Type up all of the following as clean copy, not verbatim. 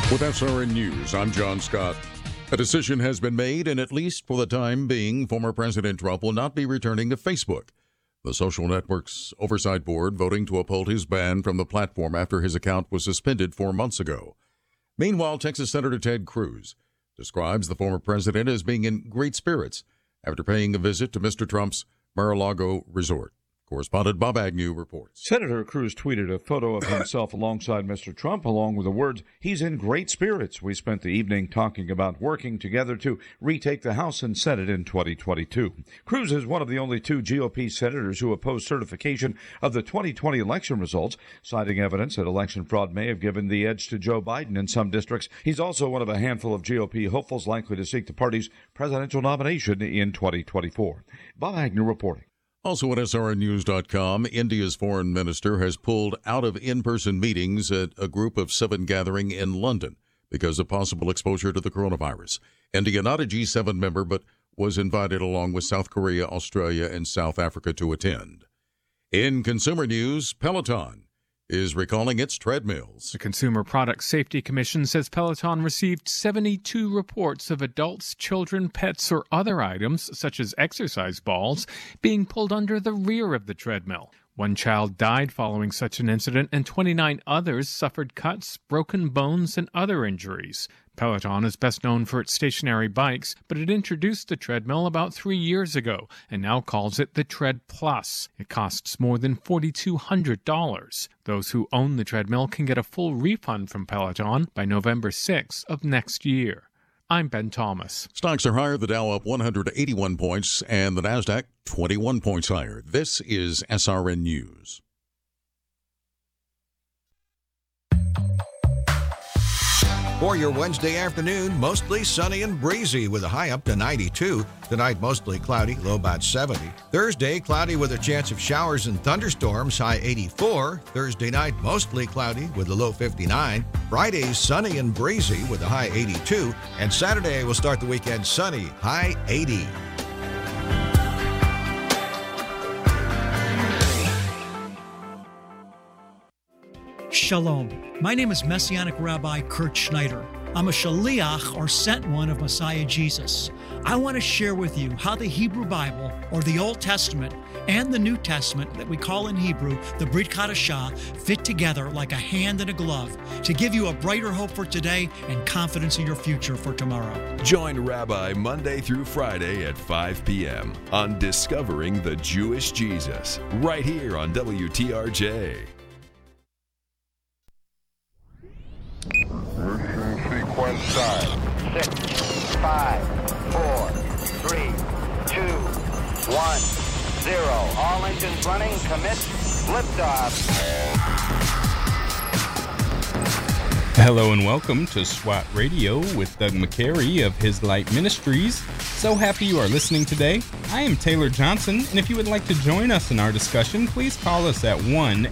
With SRN News, I'm John Scott. A decision has been made, and at least for the time being, former President Trump will not be returning to Facebook. The social network's oversight board voting to uphold his ban from the platform after his account was suspended 4 months ago. Meanwhile, Texas Senator Ted Cruz describes the former president as being in great spirits after paying a visit to Mr. Trump's Mar-a-Lago resort. Correspondent Bob Agnew reports. Senator Cruz tweeted a photo of himself alongside Mr. Trump, along with the words, "He's in great spirits." We spent the evening talking about working together to retake the House and Senate in 2022. Cruz is one of the only two GOP senators who oppose certification of the 2020 election results, citing evidence that election fraud may have given the edge to Joe Biden in some districts. He's also one of a handful of GOP hopefuls likely to seek the party's presidential nomination in 2024. Bob Agnew reporting. Also at SRNnews.com, India's foreign minister has pulled out of in-person meetings at a Group of 7 gathering in London because of possible exposure to the coronavirus. India, not a G7 member, but was invited along with South Korea, Australia, and South Africa to attend. In consumer news, Peloton is recalling its treadmills. The Consumer Product Safety Commission says Peloton received 72 reports of adults, children, pets, or other items, such as exercise balls, being pulled under the rear of the treadmill. One child died following such an incident, and 29 others suffered cuts, broken bones, and other injuries. Peloton is best known for its stationary bikes, but it introduced the treadmill about 3 years ago and now calls it the Tread Plus. It costs more than $4,200. Those who own the treadmill can get a full refund from Peloton by November 6th of next year. I'm Ben Thomas. Stocks are higher, the Dow up 181 points and the Nasdaq 21 points higher. This is SRN News. For your Wednesday afternoon, mostly sunny and breezy with a high up to 92. Tonight, mostly cloudy, low about 70. Thursday, cloudy with a chance of showers and thunderstorms, high 84. Thursday night, mostly cloudy with a low 59. Friday, sunny and breezy with a high 82. And Saturday, we'll start the weekend sunny, high 80. Shalom. My name is Messianic Rabbi Kurt Schneider. I'm a shaliach, or sent one, of Messiah Jesus. I want to share with you how the Hebrew Bible, or the Old Testament, and the New Testament that we call in Hebrew the Brit Chadashah, fit together like a hand and a glove to give you a brighter hope for today and confidence in your future for tomorrow. Join Rabbi Monday through Friday at 5 p.m. on Discovering the Jewish Jesus, right here on WTRJ. Sequence start. 6, 5, 4, 3, 2, 1, 0. All engines running. Commit. Liftoff. Hello and welcome to SWAT Radio with Doug McCary of His Light Ministries. So happy you are listening today. I am Taylor Johnson, and if you would like to join us in our discussion, please call us at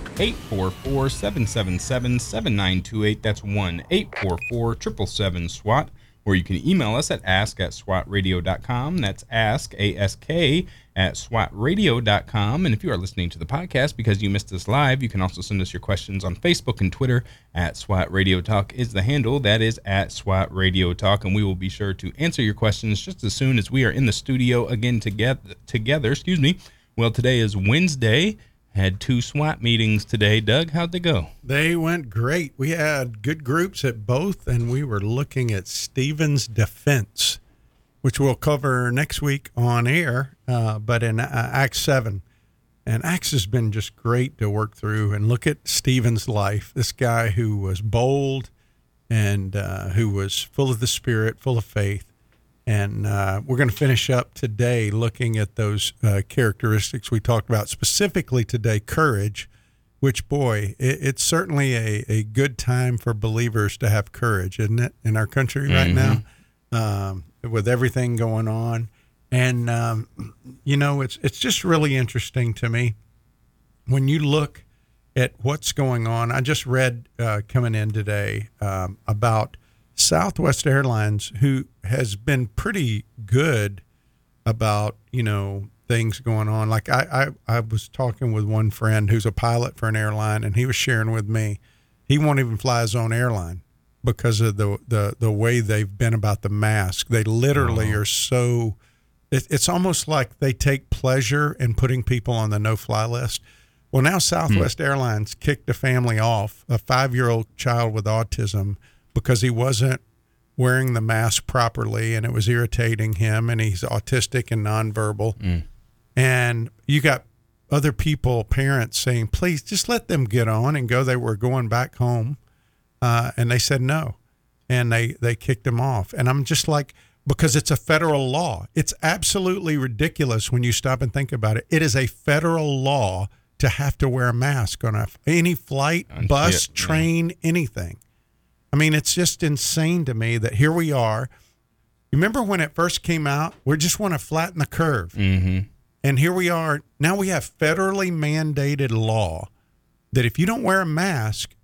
1-844-777-7928. That's 1-844-777-SWAT. Or you can email us at ask@swatradio.com. That's ask, A-S-K, at swatradio.com. And if you are listening to the podcast because you missed us live, you can also send us your questions on Facebook and Twitter. At SWAT Radio Talk is the handle. That is at SWAT Radio Talk. And we will be sure to answer your questions just as soon as we are in the studio again together. Well, today is Wednesday. Had 2 SWAT meetings today. Doug, how'd they go? They went great. We had good groups at both, and we were looking at Stephen's defense, which we'll cover next week on air, but in Acts 7. And Acts has been just great to work through and look at Stephen's life, this guy who was bold and who was full of the Spirit, full of faith. And we're going to finish up today looking at those characteristics we talked about, specifically today, courage, which, boy, it's certainly a good time for believers to have courage, isn't it, in our country right now, with everything going on. And, it's just really interesting to me when you look at what's going on. I just read coming in today about Southwest Airlines, who has been pretty good about, things going on. Like I was talking with one friend who's a pilot for an airline, and he was sharing with me, he won't even fly his own airline. because of the way they've been about the mask. They literally are so. It's almost like they take pleasure in putting people on the no-fly list. Well, now Southwest Airlines kicked a family off, a 5-year-old child with autism, because he wasn't wearing the mask properly, and it was irritating him, and he's autistic and nonverbal. And you got other people, parents, saying, please, just let them get on and go. They were going back home, and they said no, and they kicked him off. And I'm just like, because it's a federal law. It's absolutely ridiculous when you stop and think about it. It is a federal law to have to wear a mask on any flight, bus, train, anything. I mean, it's just insane to me that here we are. You remember when it first came out? We just want to flatten the curve. And here we are. Now we have federally mandated law that if you don't wear a mask,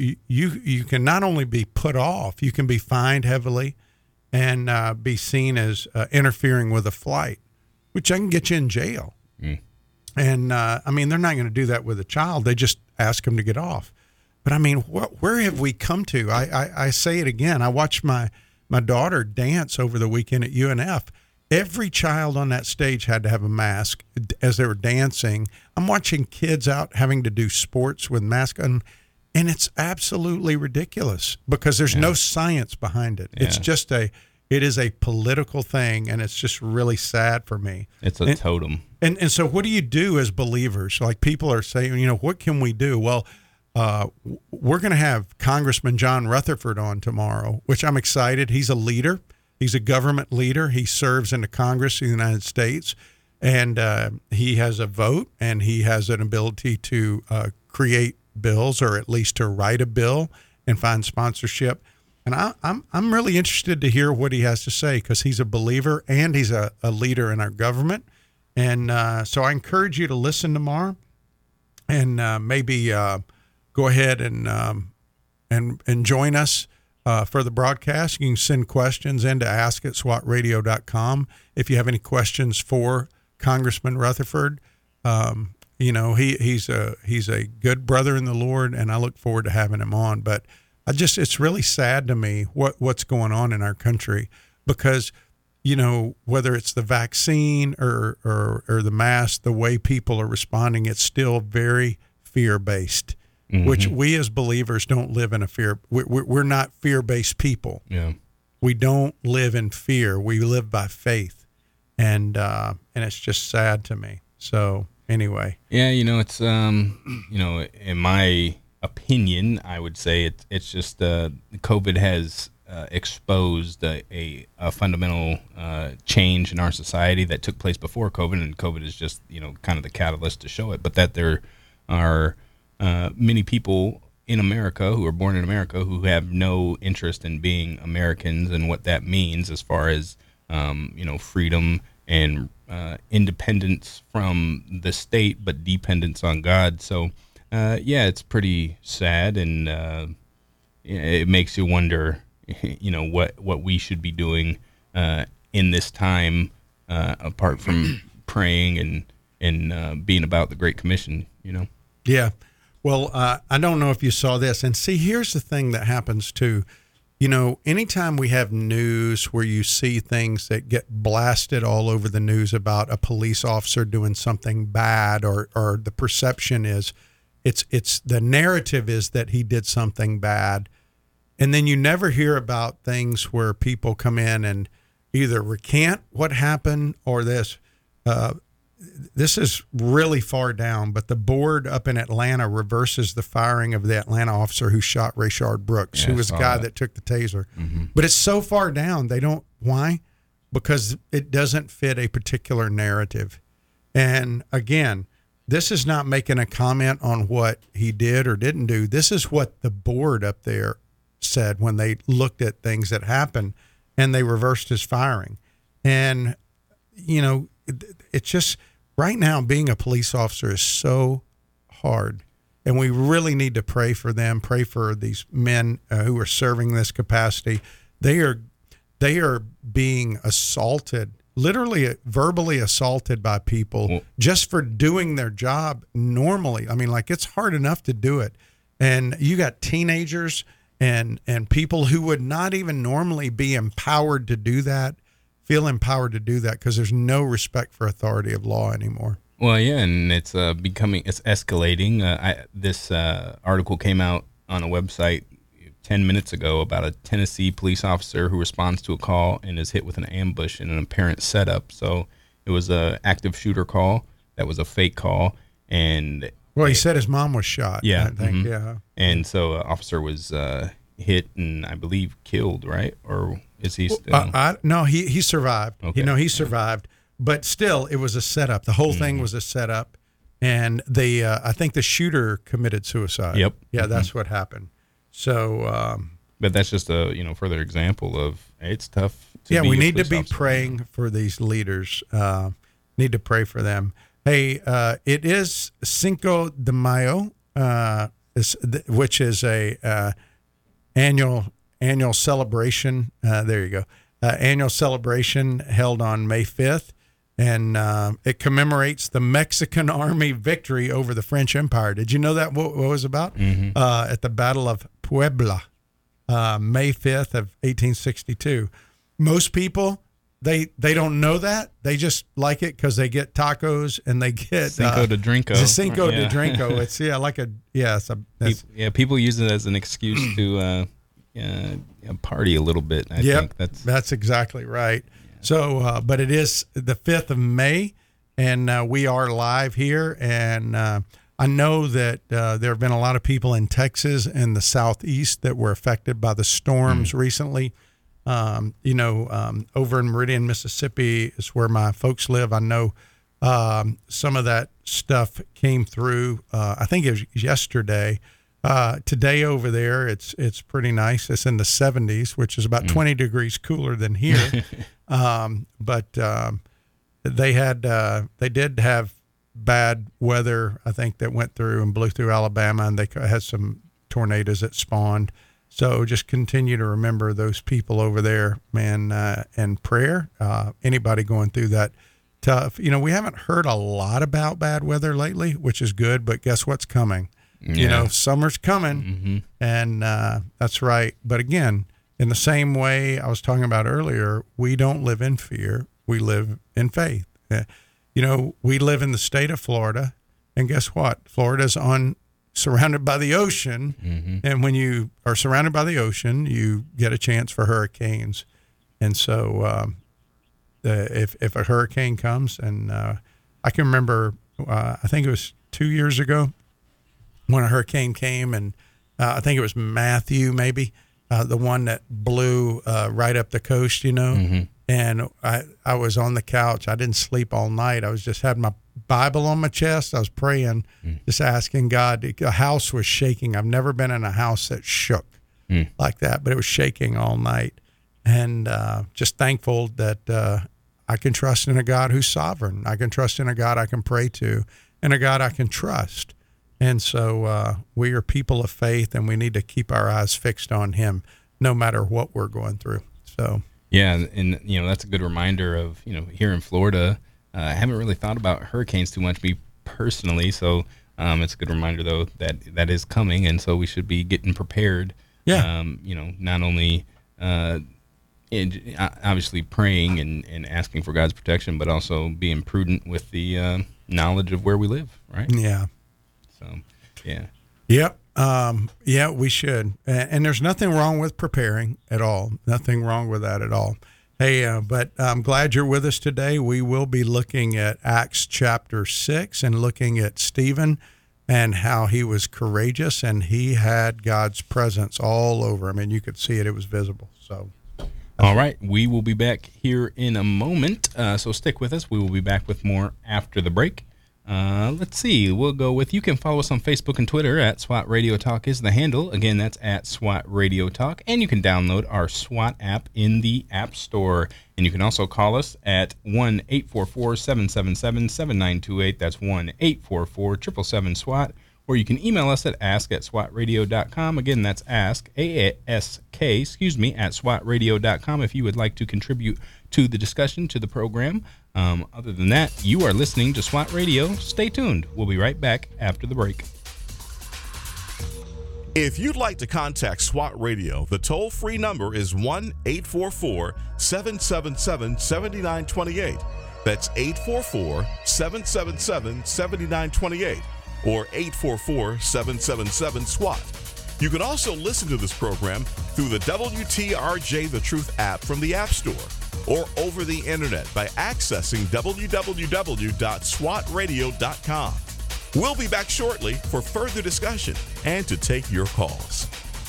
you can not only be put off, you can be fined heavily and be seen as interfering with a flight, which I can get you in jail. And, I mean, they're not going to do that with a child. They just ask them to get off. But, I mean, where have we come to? I say it again. I watched my daughter dance over the weekend at UNF. Every child on that stage had to have a mask as they were dancing. I'm watching kids out having to do sports with masks on, and it's absolutely ridiculous because there's no science behind it. It's just it is a political thing, and it's just really sad for me. It's a totem. And so what do you do as believers? Like, people are saying, you know, what can we do? Well, we're going to have Congressman John Rutherford on tomorrow, which I'm excited. He's a leader. He's a government leader. He serves in the Congress of the United States, and he has a vote, and he has an ability to create bills, or at least to write a bill and find sponsorship. And I'm really interested to hear what he has to say, because he's a believer and he's a leader in our government. And so I encourage you to listen tomorrow, and maybe go ahead and join us for the broadcast. You can send questions in to ask@swatradio.com if you have any questions for Congressman Rutherford. You know, he's a good brother in the Lord, and I look forward to having him on. But it's really sad to me what's going on in our country, because, you know, whether it's the vaccine or the mask, the way people are responding, it's still very fear-based, which we as believers don't live in a fear. We're not fear-based people. Yeah. We don't live in fear. We live by faith. And it's just sad to me. So anyway. Yeah, you know, it's, you know, in my opinion, I would say it's just COVID has exposed a fundamental change in our society that took place before COVID, and COVID is just, you know, kind of the catalyst to show it. But that there are many people in America who are born in America who have no interest in being Americans and what that means as far as you know, freedom and independence from the state, but dependence on God. So yeah, it's pretty sad, and it makes you wonder, you know, what we should be doing in this time, apart from praying and being about the Great Commission, you know? Yeah. Well, I don't know if you saw this. And see, here's the thing that happens too. You know, anytime we have news where you see things that get blasted all over the news about a police officer doing something bad, or the perception is, it's the narrative is that he did something bad. And then you never hear about things where people come in and either recant what happened or this. This is really far down, but the board up in Atlanta reverses the firing of the Atlanta officer who shot Rayshard Brooks, who was the guy that took the taser. But it's so far down, they don't. Why? Because it doesn't fit a particular narrative. And again, this is not making a comment on what he did or didn't do. This is what the board up there said when they looked at things that happened, and they reversed his firing. And, you know, it's just, right now, being a police officer is so hard, and we really need to pray for them, pray for these men who are serving this capacity. They are being assaulted, literally verbally assaulted by people just for doing their job normally. I mean, like, it's hard enough to do it. And you got teenagers and people who would not even normally be empowered to do that feel empowered to do that because there's no respect for authority of law anymore. Well, yeah, and it's escalating. This article came out on a website 10 minutes ago about a Tennessee police officer who responds to a call and is hit with an ambush in an apparent setup. So it was an active shooter call that was a fake call, and he said his mom was shot. Yeah, I think. Yeah, and so officer was hit and I believe killed, right? Or is he still? No, he survived. Okay. He survived, but still, it was a setup. The whole thing was a setup, and I think the shooter committed suicide. Yep. Yeah, that's what happened. So, but that's just a further example of it's tough. We need to be praying for these leaders. Need to pray for them. Hey, it is Cinco de Mayo, which is a annual celebration. There you go. Annual celebration held on May 5th, and it commemorates the Mexican Army victory over the French Empire. Did you know that what it was about? At the Battle of Puebla, May 5th of 1862. Most people, they don't know that. They just like it because they get tacos and they get Cinco de Drinko. Cinco de Drinko. It's people use it as an excuse to party a little bit. I think that's exactly right. So, but it is the 5th of May, and we are live here. And I know that there have been a lot of people in Texas and the Southeast that were affected by the storms recently. Over in Meridian, Mississippi is where my folks live. I know some of that stuff came through. I think it was yesterday. Today over there, it's pretty nice. It's in the 70s, which is about 20 degrees cooler than here. But they did have bad weather, I think, that went through and blew through Alabama, and they had some tornadoes that spawned. So just continue to remember those people over there, man, and prayer. Anybody going through that tough. We haven't heard a lot about bad weather lately, which is good, but guess what's coming? Yeah. Summer's coming, and that's right. But again, in the same way I was talking about earlier, we don't live in fear. We live in faith. We live in the state of Florida, and guess what? Florida's surrounded by the ocean, and when you are surrounded by the ocean, you get a chance for hurricanes. And so if a hurricane comes, and I can remember, I think it was 2 years ago when a hurricane came, and I think it was Matthew, maybe, the one that blew right up the coast, and I was on the couch. I didn't sleep all night. I was just had my Bible on my chest. I was praying, just asking God. The house was shaking. I've never been in a house that shook like that, but it was shaking all night. And just thankful that I can trust in a God who's sovereign. I can trust in a God I can pray to, and a God I can trust. And so we are people of faith, and we need to keep our eyes fixed on Him no matter what we're going through. So yeah, and that's a good reminder of here in Florida. I haven't really thought about hurricanes too much, me personally. So it's a good reminder though that is coming, and so we should be getting prepared. Yeah. Not only obviously praying and asking for God's protection, but also being prudent with the knowledge of where we live. Right. Yeah. So, yeah. Yep. We should. And there's nothing wrong with preparing at all. Nothing wrong with that at all. Hey, but I'm glad you're with us today. We will be looking at Acts chapter 6 and looking at Stephen and how he was courageous and he had God's presence all over him. And you could see it. It was visible. So. All right. We will be back here in a moment. So stick with us. We will be back with more after the break. Let's see. We'll go with, you can follow us on Facebook and Twitter at SWAT Radio Talk is the handle. Again, that's at SWAT Radio Talk. And you can download our SWAT app in the App Store. And you can also call us at 1-844-777-7928. That's 1-844-777-SWAT. Or you can email us at ask@swatradio.com. Again, that's ask, A-S-K, at swatradio.com if you would like to contribute to the discussion, to the program. Other than that, you are listening to SWAT Radio. Stay tuned. We'll be right back after the break. If you'd like to contact SWAT Radio, the toll-free number is 1-844-777-7928. That's 844-777-7928 or 844-777-SWAT. You can also listen to this program through the WTRJ The Truth app from the App Store or over the internet by accessing www.swatradio.com. We'll be back shortly for further discussion and to take your calls.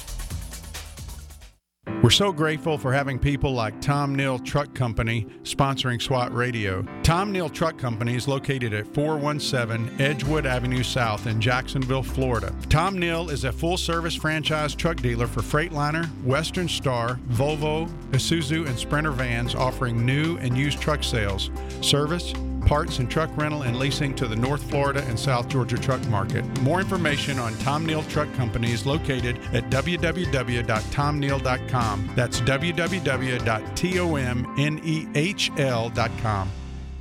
We're so grateful for having people like Tom Neal Truck Company sponsoring SWAT Radio. Tom Neal Truck Company is located at 417 Edgewood Avenue South in Jacksonville, Florida. Tom Neal is a full-service franchise truck dealer for Freightliner, Western Star, Volvo, Isuzu, and Sprinter vans, offering new and used truck sales, service, parts and truck rental and leasing to the North Florida and South Georgia truck market. More information on Tom Neal Truck Company is located at www.tomneal.com. That's www.tomnehl.com.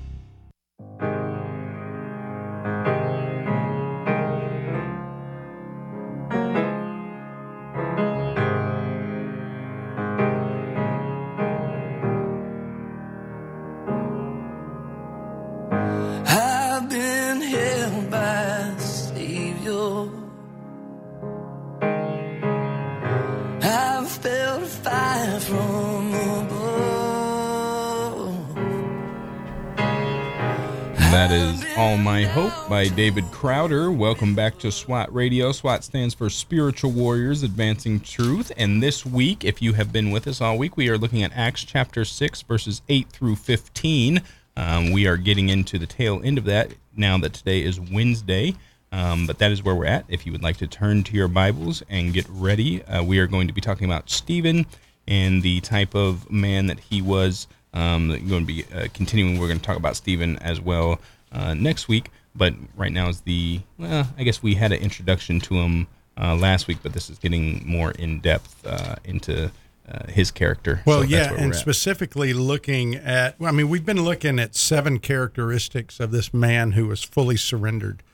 That is All My Hope by David Crowder. Welcome back to SWAT Radio. SWAT stands for Spiritual Warriors Advancing Truth. And this week, if you have been with us all week, we are looking at Acts chapter 6, verses 8 through 15. We are getting into the tail end of that now that today is Wednesday. But that is where we're at. If you would like to turn to your Bibles and get ready, we are going to be talking about Stephen and the type of man that he was. Going to be continuing. We're going to talk about Stephen as well next week, but right now is I guess we had an introduction to him last week, but this is getting more in depth into his character. Well, so yeah, and specifically looking at, we've been looking at 7 characteristics of this man who was fully surrendered.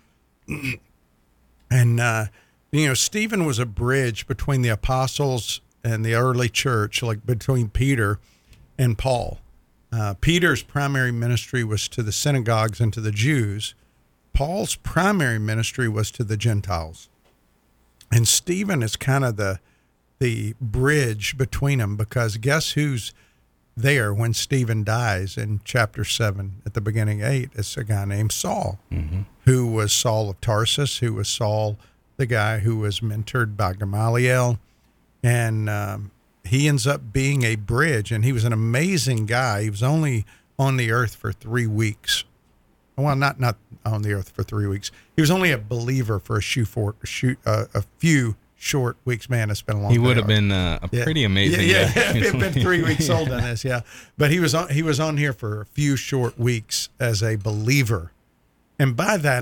And, Stephen was a bridge between the apostles and the early church, like between Peter and Paul. Peter's primary ministry was to the synagogues and to the Jews. Paul's primary ministry was to the Gentiles. And Stephen is kind of the bridge between them, because guess who's there when Stephen dies in chapter 7 at the beginning 8? It's a guy named Saul, who was Saul of Tarsus, who was Saul, the guy who was mentored by Gamaliel. And he ends up being a bridge, and he was an amazing guy. He was only on the earth for 3 weeks. Well, not on the earth for 3 weeks. He was only a believer for a few short weeks. Man, it's been a long time. He would have been a pretty amazing guy. It's been 3 weeks old on this, yeah. But he was on here for a few short weeks as a believer. And by that,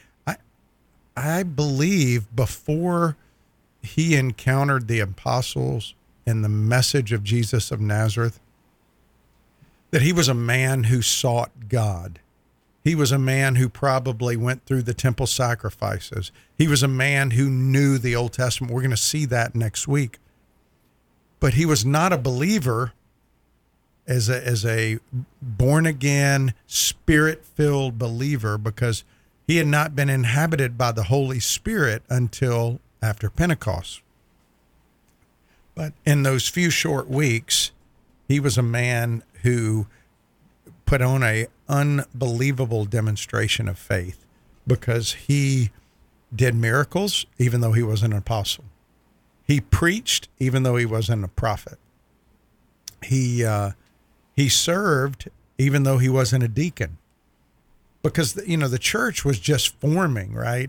I believe before he encountered the apostles and the message of Jesus of Nazareth, that he was a man who sought God. He was a man who probably went through the temple sacrifices. He was a man who knew the Old Testament. We're going to see that next week. But he was not a believer as a born-again, spirit-filled believer, because he had not been inhabited by the Holy Spirit until after Pentecost. But in those few short weeks, he was a man who put on an unbelievable demonstration of faith, because he did miracles even though he wasn't an apostle. He preached even though he wasn't a prophet. He served even though he wasn't a deacon, because the church was just forming, right?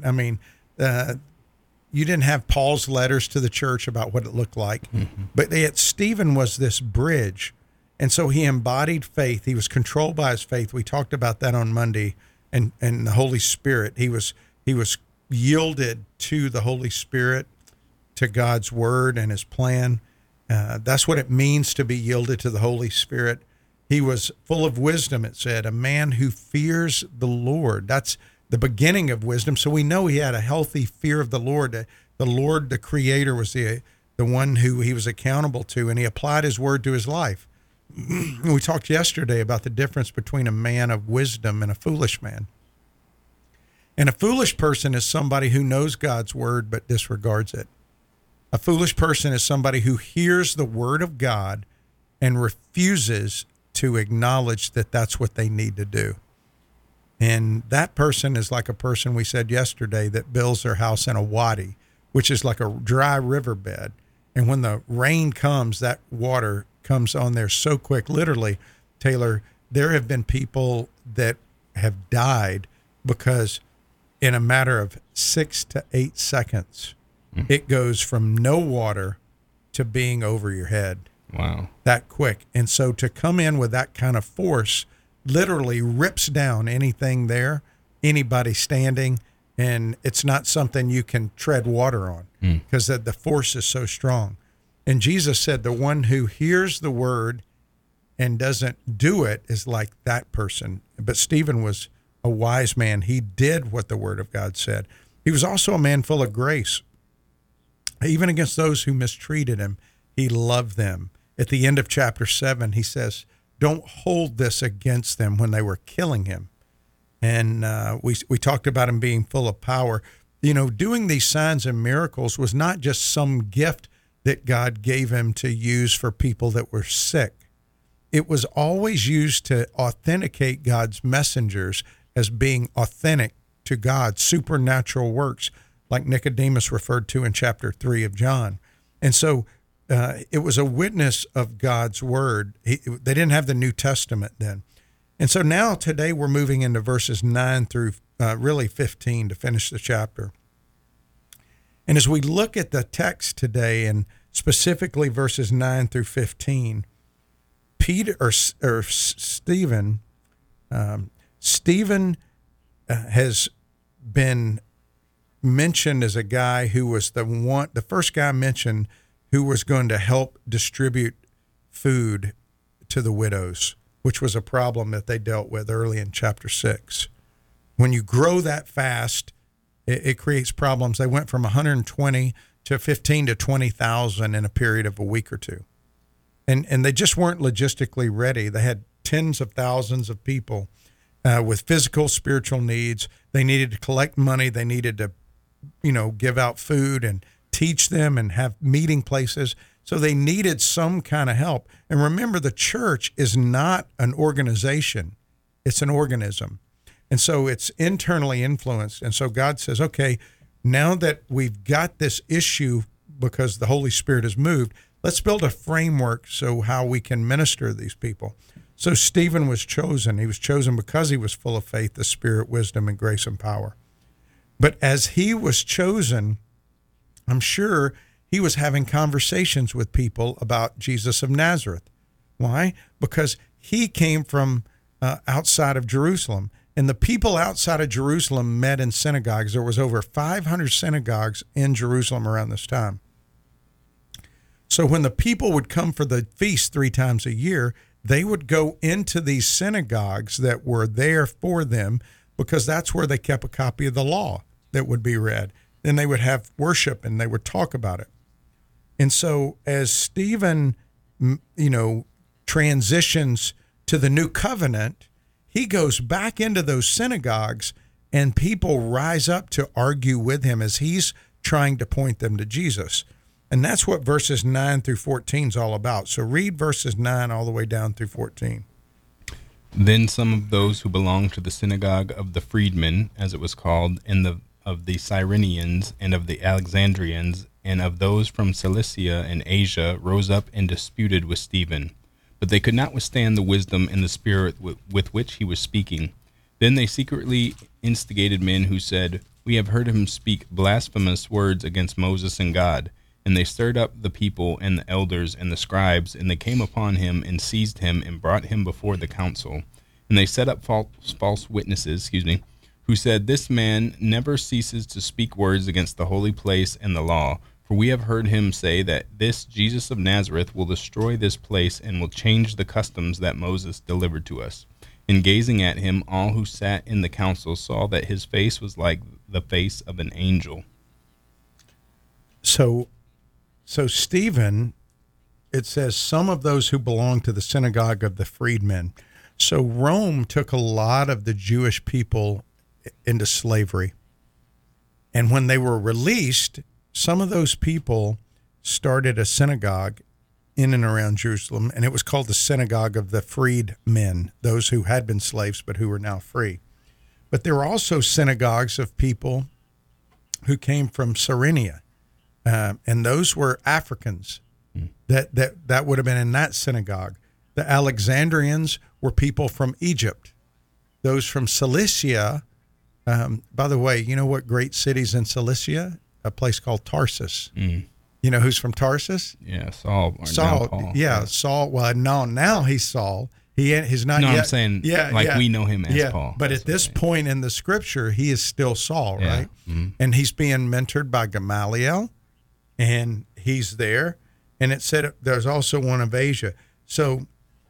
You didn't have Paul's letters to the church about what it looked like, but yet Stephen was this bridge. And so he embodied faith. He was controlled by his faith. We talked about that on Monday, and the Holy Spirit. He was yielded to the Holy Spirit, to God's word and his plan. That's what it means to be yielded to the Holy Spirit. He was full of wisdom, it said, a man who fears the Lord. That's the beginning of wisdom. So we know he had a healthy fear of the Lord The Lord, the Creator, was the one who he was accountable to, and he applied his word to his life. We talked yesterday about the difference between a man of wisdom and a foolish man. And a foolish person is somebody who knows God's word but disregards it. A foolish person is somebody who hears the word of God and refuses to acknowledge that that's what they need to do. And that person is like a person we said yesterday that builds their house in a wadi, which is like a dry riverbed. And when the rain comes, that water comes on there so quick. Literally, Taylor, there have been people that have died because in a matter of 6 to 8 seconds, it goes from no water to being over your head. Wow. That quick. And so to come in with that kind of force literally rips down anything there, anybody standing, and it's not something you can tread water on because the force is so strong. And Jesus said the one who hears the word and doesn't do it is like that person. But Stephen was a wise man. He did what the word of God said. He was also a man full of grace. Even against those who mistreated him, he loved them. At the end of chapter 7, he says, don't hold this against them when they were killing him. And we talked about him being full of power. You know, doing these signs and miracles was not just some gift that God gave him to use for people that were sick. It was always used to authenticate God's messengers as being authentic to God, supernatural works, like Nicodemus referred to in chapter 3 of John. And so it was a witness of God's word. They didn't have the New Testament then. And so now today we're moving into verses 9 through really 15 to finish the chapter. And as we look at the text today, and specifically verses 9 through 15, Stephen has been mentioned as a guy who was the first guy mentioned who was going to help distribute food to the widows, which was a problem that they dealt with early in chapter 6. When you grow that fast, it creates problems. They went from 120 to 15 to 20,000 in a period of a week or two. And they just weren't logistically ready. They had tens of thousands of people with physical, spiritual needs. They needed to collect money. They needed to, give out food and teach them and have meeting places. So they needed some kind of help. And remember, the church is not an organization. It's an organism. And so it's internally influenced. And so God says, okay, now that we've got this issue because the Holy Spirit has moved, let's build a framework so how we can minister to these people. So Stephen was chosen. He was chosen because he was full of faith, the Spirit, wisdom, and grace and power. But as he was chosen, I'm sure he was having conversations with people about Jesus of Nazareth. Why? Because he came from outside of Jerusalem. And the people outside of Jerusalem met in synagogues. There was over 500 synagogues in Jerusalem around this time. So when the people would come for the feast 3 times a year, they would go into these synagogues that were there for them because that's where they kept a copy of the law that would be read. Then they would have worship and they would talk about it. And so as Stephen, transitions to the new covenant, he goes back into those synagogues and people rise up to argue with him as he's trying to point them to Jesus. And that's what verses 9 through 14 is all about. So read verses 9 all the way down through 14. Then some of those who belonged to the synagogue of the freedmen, as it was called, and of the Cyrenians and of the Alexandrians, and of those from Cilicia and Asia, rose up and disputed with Stephen. But they could not withstand the wisdom and the spirit with which he was speaking. Then they secretly instigated men who said, "We have heard him speak blasphemous words against Moses and God." And they stirred up the people and the elders and the scribes, and they came upon him and seized him and brought him before the council. And they set up false witnesses, who said, "This man never ceases to speak words against the holy place and the law. For we have heard him say that this Jesus of Nazareth will destroy this place and will change the customs that Moses delivered to us." And gazing at him, all who sat in the council saw that his face was like the face of an angel. So Stephen, it says, some of those who belonged to the synagogue of the freedmen. So Rome took a lot of the Jewish people into slavery. And when they were released, some of those people started a synagogue in and around Jerusalem, and it was called the Synagogue of the Freedmen, those who had been slaves but who were now free. But there were also synagogues of people who came from Cyrene, and those were Africans. That would have been in that synagogue. The Alexandrians were people from Egypt. Those from Cilicia, by the way, you know what great city's in Cilicia? A place called Tarsus. You know who's from Tarsus? Yeah, Saul. Saul. Yeah, Saul. Well, no, now he's Saul. He's not no, yet. I'm saying we know him as Paul. But at this point in the scripture, he is still Saul, right? Mm-hmm. And he's being mentored by Gamaliel, and he's there. And it said there's also one of Asia. So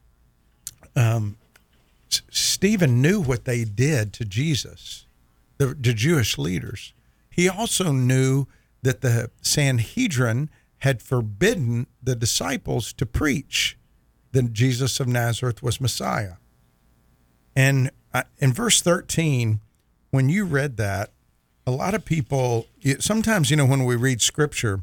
Stephen knew what they did to Jesus, the Jewish leaders. He also knew that the Sanhedrin had forbidden the disciples to preach that Jesus of Nazareth was Messiah. And in verse 13, when you read that, a lot of people, sometimes, when we read scripture,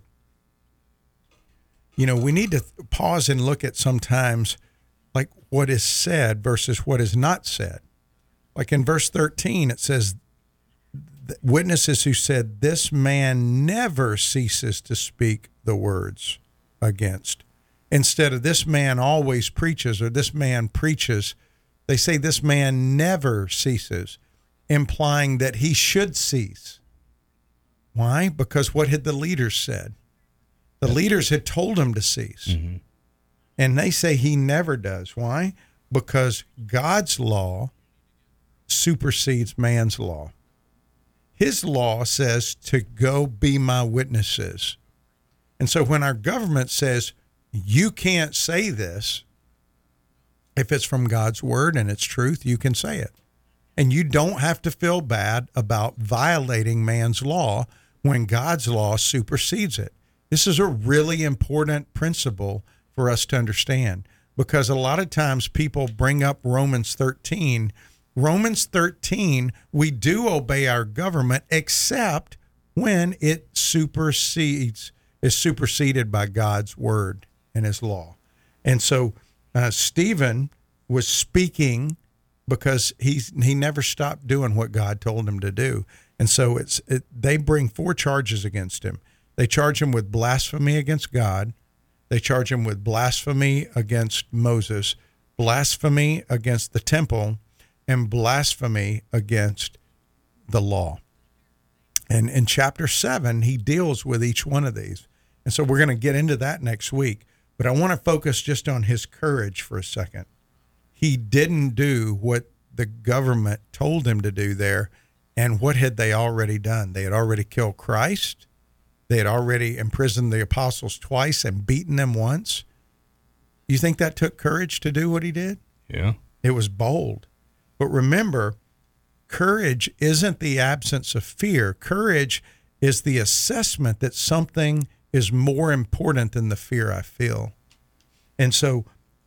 we need to pause and look at sometimes like what is said versus what is not said. Like in verse 13, it says, witnesses who said, this man never ceases to speak the words against. Instead of this man always preaches or this man preaches, they say this man never ceases, implying that he should cease. Why? Because what had the leaders said? The leaders had told him to cease. Mm-hmm. And they say he never does. Why? Because God's law supersedes man's law. His law says to go be my witnesses. And so when our government says, you can't say this, if it's from God's word and it's truth, you can say it. And you don't have to feel bad about violating man's law when God's law supersedes it. This is a really important principle for us to understand, because a lot of times people bring up Romans 13. Romans 13, we do obey our government except when it is superseded by God's word and his law. And so Stephen was speaking because he never stopped doing what God told him to do. And so they bring 4 charges against him. They charge him with blasphemy against God. They charge him with blasphemy against Moses, blasphemy against the temple, and blasphemy against the law. And in chapter 7, he deals with each one of these. And so we're going to get into that next week. But I want to focus just on his courage for a second. He didn't do what the government told him to do there. And what had they already done? They had already killed Christ. They had already imprisoned the apostles twice and beaten them once. You think that took courage to do what he did? Yeah. It was bold. But remember, courage isn't the absence of fear. Courage is the assessment that something is more important than the fear I feel. And so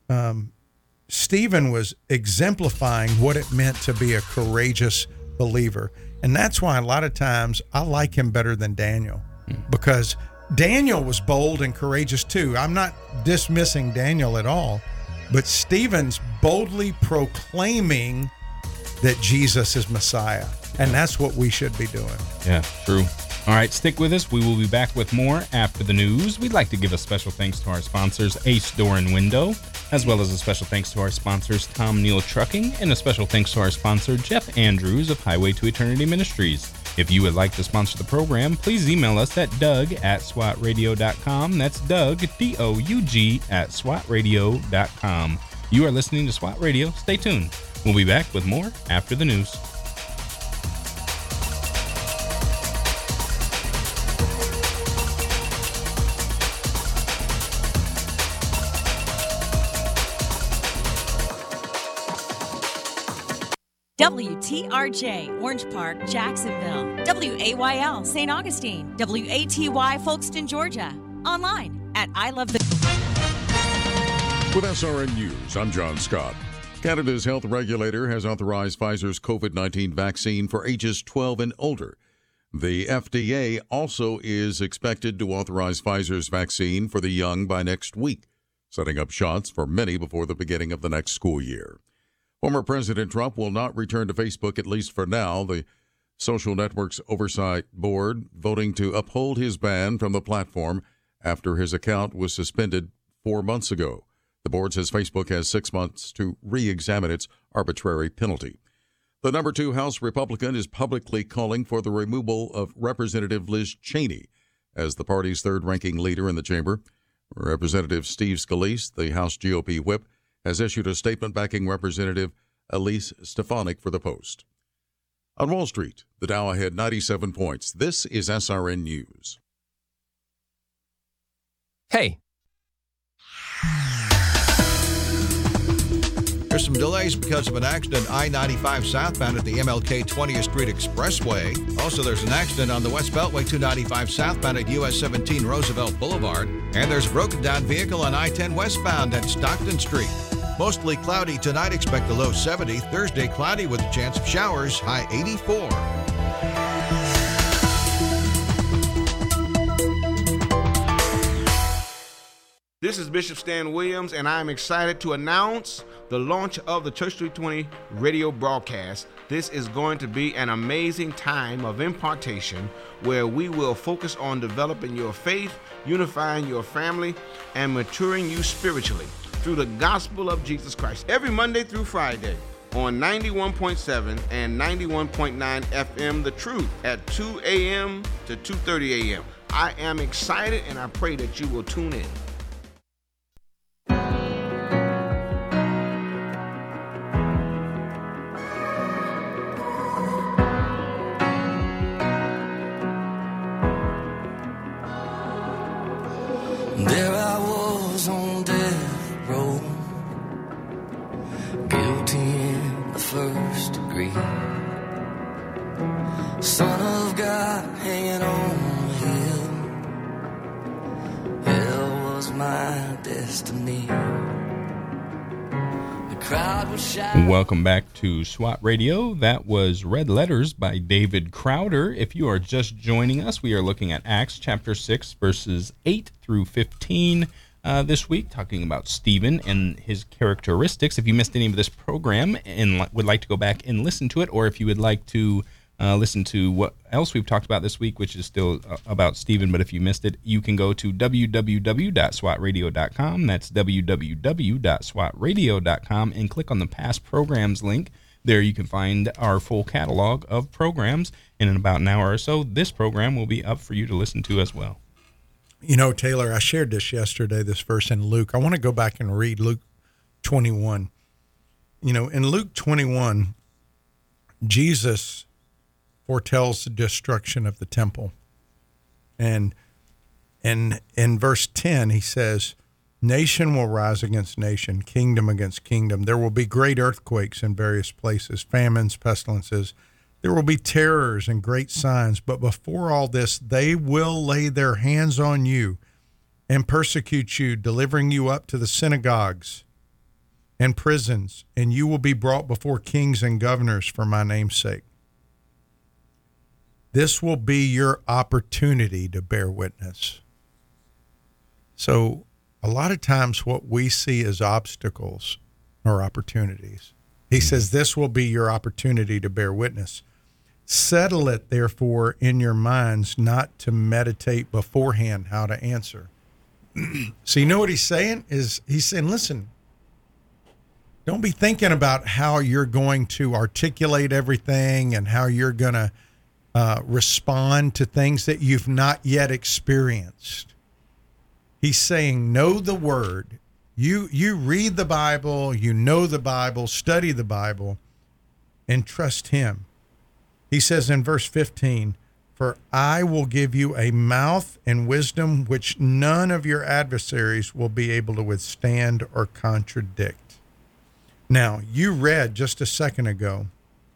Stephen was exemplifying what it meant to be a courageous believer. And that's why a lot of times I like him better than Daniel, because Daniel was bold and courageous too. I'm not dismissing Daniel at all, but Stephen's boldly proclaiming that Jesus is Messiah. And that's what we should be doing. Yeah, true. All right, stick with us. We will be back with more after the news. We'd like to give a special thanks to our sponsors, Ace Door and Window, as well as a special thanks to our sponsors, Tom Neal Trucking, and a special thanks to our sponsor, Jeff Andrews of Highway to Eternity Ministries. If you would like to sponsor the program, please email us at doug@swatradio.com. That's Doug, DOUG, @swatradio.com. You are listening to SWAT Radio. Stay tuned. We'll be back with more after the news. WTRJ, Orange Park, Jacksonville. WAYL, St. Augustine. WATY, Folkestone, Georgia. Online at With SRN News, I'm John Scott. Canada's health regulator has authorized Pfizer's COVID-19 vaccine for ages 12 and older. The FDA also is expected to authorize Pfizer's vaccine for the young by next week, setting up shots for many before the beginning of the next school year. Former President Trump will not return to Facebook, at least for now. The social network's oversight board voting to uphold his ban from the platform after his account was suspended 4 months ago. The board says Facebook has 6 months to re-examine its arbitrary penalty. The number 2 House Republican is publicly calling for the removal of Representative Liz Cheney as the party's third-ranking leader in the chamber. Representative Steve Scalise, the House GOP whip, has issued a statement backing Representative Elise Stefanik for the post. On Wall Street, the Dow ahead 97 points. This is SRN News. Hey. There's some delays because of an accident I-95 southbound at the MLK 20th Street Expressway. Also, there's an accident on the West Beltway 295 southbound at US 17 Roosevelt Boulevard. And there's a broken down vehicle on I-10 westbound at Stockton Street. Mostly cloudy tonight, expect a low 70. Thursday, cloudy with a chance of showers, high 84. This is Bishop Stan Williams, and I'm excited to announce the launch of the Church 320 radio broadcast. This is going to be an amazing time of impartation where we will focus on developing your faith, unifying your family, and maturing you spiritually through the gospel of Jesus Christ. Every Monday through Friday on 91.7 and 91.9 FM, The Truth, at 2 a.m. to 2:30 a.m. I am excited, and I pray that you will tune in. There I was on death row, guilty in the first degree, Son of God hanging on a hill, hell was my destiny. The crowd was shouting. Welcome back to SWAT Radio. That was Red Letters by David Crowder. If you are just joining us, we are looking at Acts chapter 6, verses 8 through 15 this week, talking about Stephen and his characteristics. If you missed any of this program and would like to go back and listen to it, or if you would like to listen to what else we've talked about this week, which is still about Stephen, but if you missed it, you can go to www.swatradio.com. That's www.swatradio.com and click on the past programs link. There you can find our full catalog of programs, and in about an hour or so, this program will be up for you to listen to as well. You know, Taylor, I shared this yesterday, this verse in Luke. I want to go back and read Luke 21. You know, in Luke 21, Jesus foretells the destruction of the temple. And in verse 10, he says, nation will rise against nation, kingdom against kingdom. There will be great earthquakes in various places, famines, pestilences. There will be terrors and great signs, but before all this, they will lay their hands on you and persecute you, delivering you up to the synagogues and prisons, and you will be brought before kings and governors for my name's sake. This will be your opportunity to bear witness. So a lot of times what we see as obstacles are opportunities. He says this will be your opportunity to bear witness. Settle it, therefore, in your minds not to meditate beforehand how to answer. So you know what he's saying? He's saying, listen, don't be thinking about how you're going to articulate everything and how you're going to respond to things that you've not yet experienced. He's saying, know the word. You read the Bible, you know the Bible, study the Bible, and trust him. He says in verse 15, for I will give you a mouth and wisdom which none of your adversaries will be able to withstand or contradict. Now, you read just a second ago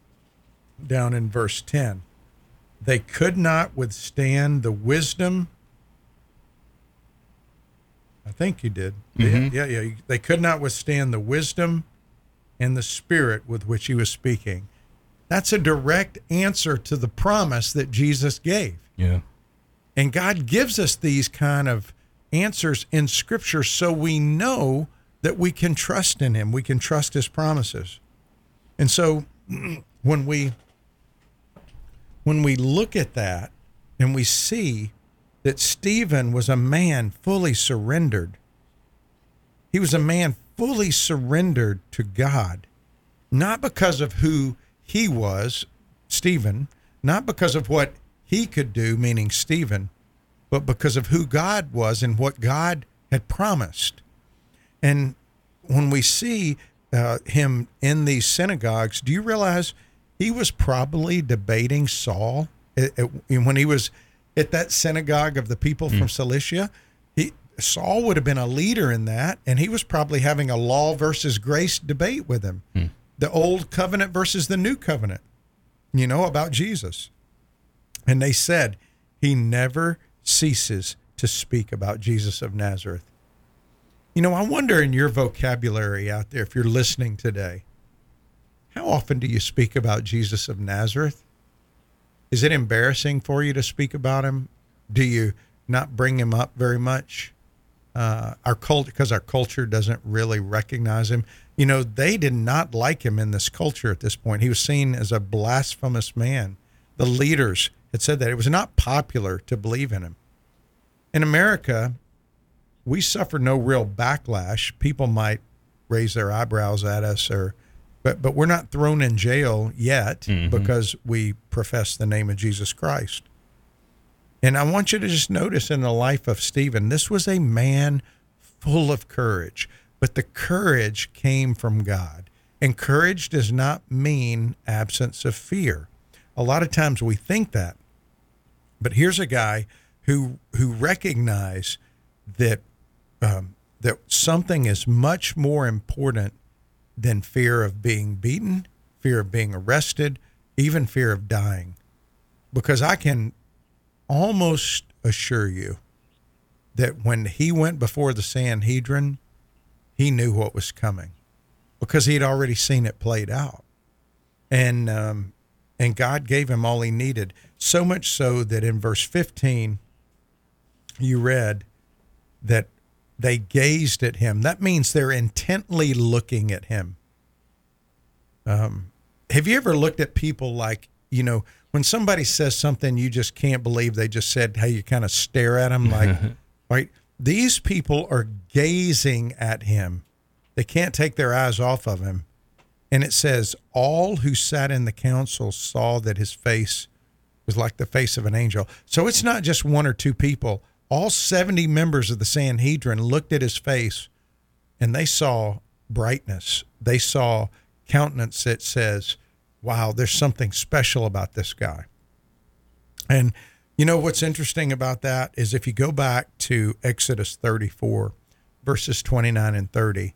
down in verse 10. They could not withstand the wisdom. I think you did. Mm-hmm. Yeah. They could not withstand the wisdom and the spirit with which he was speaking. That's a direct answer to the promise that Jesus gave. Yeah. And God gives us these kind of answers in Scripture so we know that we can trust in him. We can trust his promises. And so when we look at that and we see that Stephen was a man fully surrendered, he was a man fully surrendered to God, not because of who he was, Stephen, not because of what he could do, meaning Stephen, but because of who God was and what God had promised. And when we see him in these synagogues, do you realize he was probably debating Saul when he was at that synagogue of the people from Cilicia? Saul would have been a leader in that, and he was probably having a law versus grace debate with him. The old covenant versus the new covenant, about Jesus. And they said, he never ceases to speak about Jesus of Nazareth. I wonder in your vocabulary out there, if you're listening today, how often do you speak about Jesus of Nazareth? Is it embarrassing for you to speak about him? Do you not bring him up very much? Because our culture doesn't really recognize him. They did not like him in this culture at this point. He was seen as a blasphemous man. The leaders had said that it was not popular to believe in him. In America, we suffer no real backlash. People might raise their eyebrows at us, but we're not thrown in jail yet because we profess the name of Jesus Christ. And I want you to just notice in the life of Stephen, this was a man full of courage, but the courage came from God. And courage does not mean absence of fear. A lot of times we think that. But here's a guy who recognized that that something is much more important than fear of being beaten, fear of being arrested, even fear of dying. Because I can almost assure you that when he went before the Sanhedrin, he knew what was coming because he had already seen it played out. And God gave him all he needed, so much so that in verse 15, you read that they gazed at him. That means they're intently looking at him. Have you ever looked at people like, when somebody says something you just can't believe they just said, how you kind of stare at them like, right? These people are gazing at him. They can't take their eyes off of him. And it says, all who sat in the council saw that his face was like the face of an angel. So it's not just one or two people. All 70 members of the Sanhedrin looked at his face and they saw brightness. They saw countenance that says, wow, there's something special about this guy. And what's interesting about that is if you go back to Exodus 34, verses 29 and 30,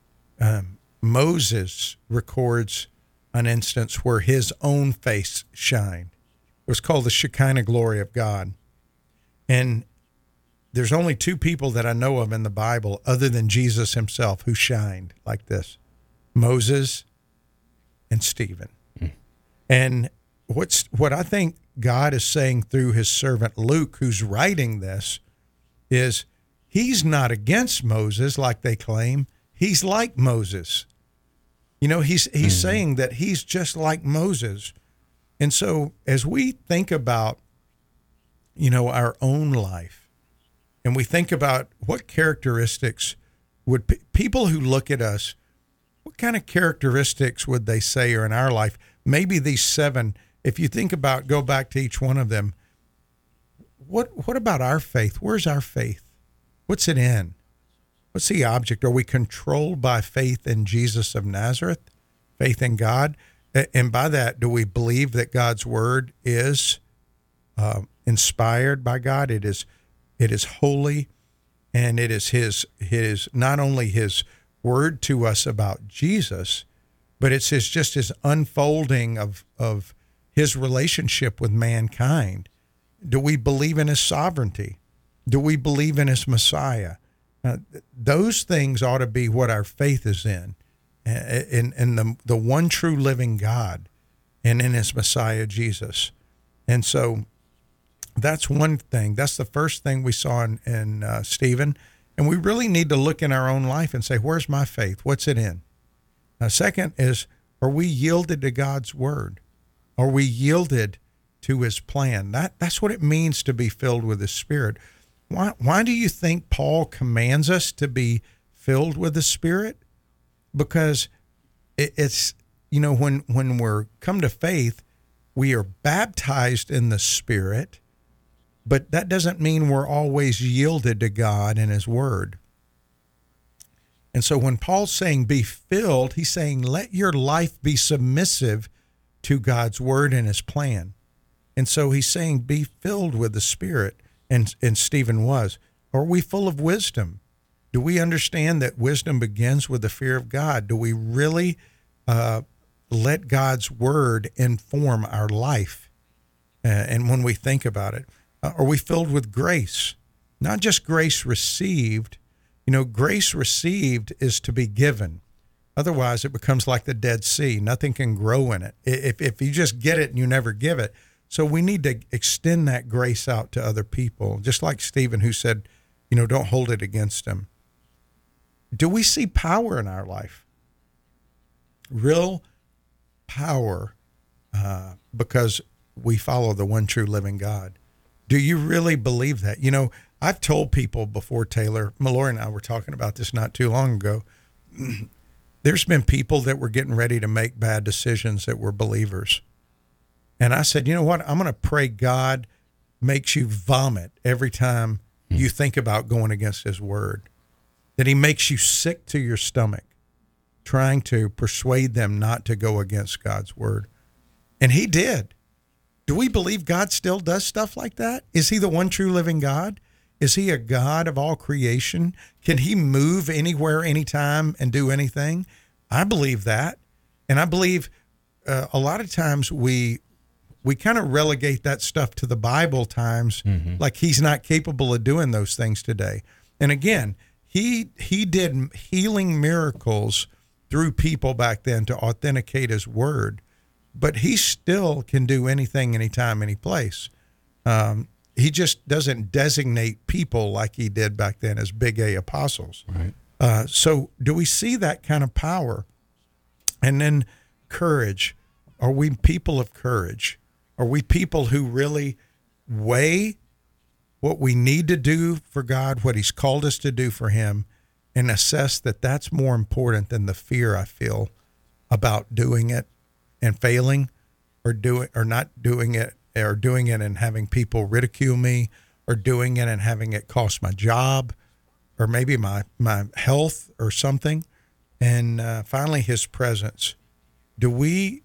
Moses records an instance where his own face shined. It was called the Shekinah glory of God. And there's only two people that I know of in the Bible other than Jesus himself who shined like this, Moses and Stephen. And what I think God is saying through his servant Luke, who's writing this, is he's not against Moses like they claim. He's like Moses. He's saying that he's just like Moses. And so as we think about, our own life, and we think about what characteristics would people who look at us, what kind of characteristics would they say are in our life? Maybe these 7, if you think about, go back to each one of them. What about our faith? Where's our faith? What's it in? What's the object? Are we controlled by faith in Jesus of Nazareth? Faith in God? And by that, do we believe that God's word is inspired by God? It is holy, and it is not only his word to us about Jesus, but it's his unfolding of his relationship with mankind? Do we believe in his sovereignty? Do we believe in his Messiah? Those things ought to be what our faith is in the one true living God and in his Messiah, Jesus. And so that's one thing. That's the first thing we saw in Stephen. And we really need to look in our own life and say, where's my faith? What's it in? Now, second is, are we yielded to God's word? Are we yielded to his plan? That's what it means to be filled with the Spirit. Why do you think Paul commands us to be filled with the Spirit? Because it's, when we're come to faith, we are baptized in the Spirit, but that doesn't mean we're always yielded to God and his word. And so when Paul's saying be filled, he's saying let your life be submissive to God's word and his plan. And so he's saying be filled with the Spirit, and Stephen was. Are we full of wisdom? Do we understand that wisdom begins with the fear of God? Do we really let God's word inform our life? And when we think about it, are we filled with grace? Not just grace received. Grace received is to be given. Otherwise, it becomes like the Dead Sea. Nothing can grow in it. If you just get it and you never give it. So we need to extend that grace out to other people, just like Stephen, who said, don't hold it against him. Do we see power in our life? Real power, because we follow the one true living God. Do you really believe that? I've told people before, Taylor, Mallory and I were talking about this not too long ago. There's been people that were getting ready to make bad decisions that were believers. And I said, you know what? I'm going to pray God makes you vomit every time you think about going against his word. That he makes you sick to your stomach, trying to persuade them not to go against God's word. And he did. Do we believe God still does stuff like that? Is he the one true living God? Is he a God of all creation? Can he move anywhere, anytime, and do anything? I believe that. And I believe a lot of times we kind of relegate that stuff to the Bible times, like he's not capable of doing those things today. And again, he did healing miracles through people back then to authenticate his word, but he still can do anything, anytime, any place. He just doesn't designate people like he did back then as big A apostles. Right. So do we see that kind of power? And then courage. Are we people of courage? Are we people who really weigh what we need to do for God, what he's called us to do for him, and assess that that's more important than the fear I feel about doing it and failing, or not doing it, or doing it and having people ridicule me, or doing it and having it cost my job, or maybe my health or something. And finally, his presence. Do we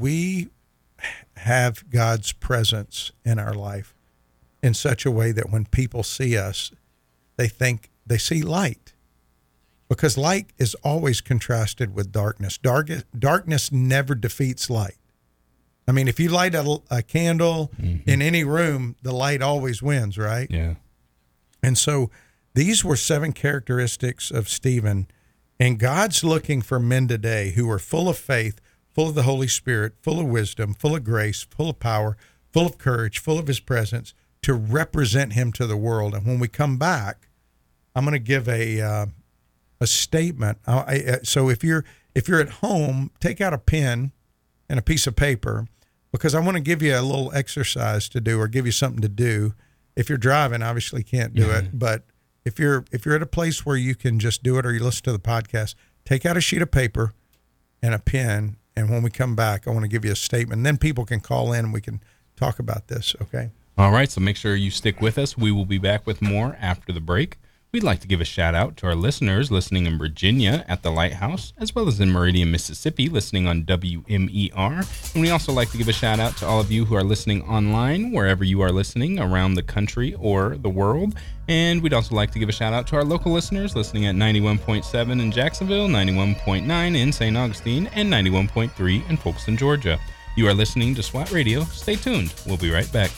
have God's presence in our life in such a way that when people see us, they think they see light? Because light is always contrasted with darkness. Darkness never defeats light. I mean, if you light a candle in any room, the light always wins, right? Yeah. And so these were 7 characteristics of Stephen. And God's looking for men today who are full of faith, full of the Holy Spirit, full of wisdom, full of grace, full of power, full of courage, full of his presence, to represent him to the world. And when we come back, I'm going to give a statement. So if you're at home, take out a pen and a piece of paper, because I want to give you a little exercise to do, or give you something to do. If you're driving, obviously can't do it, but if you're at a place where you can just do it, or you listen to the podcast, take out a sheet of paper and a pen. And when we come back, I want to give you a statement. And then people can call in and we can talk about this, okay? All right, so make sure you stick with us. We will be back with more after the break. We'd like to give a shout out to our listeners listening in Virginia at the Lighthouse, as well as in Meridian, Mississippi, listening on WMER. And we also like to give a shout out to all of you who are listening online, wherever you are listening around the country or the world. And we'd also like to give a shout out to our local listeners listening at 91.7 in Jacksonville, 91.9 in St. Augustine, and 91.3 in Folkston, Georgia. You are listening to SWAT Radio. Stay tuned. We'll be right back.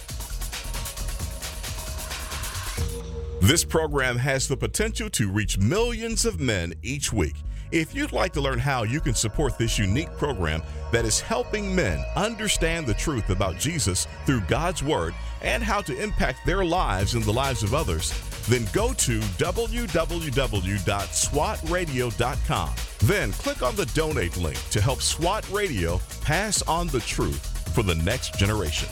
This program has the potential to reach millions of men each week. If you'd like to learn how you can support this unique program that is helping men understand the truth about Jesus through God's Word and how to impact their lives and the lives of others, then go to www.swatradio.com. Then click on the donate link to help SWAT Radio pass on the truth for the next generation.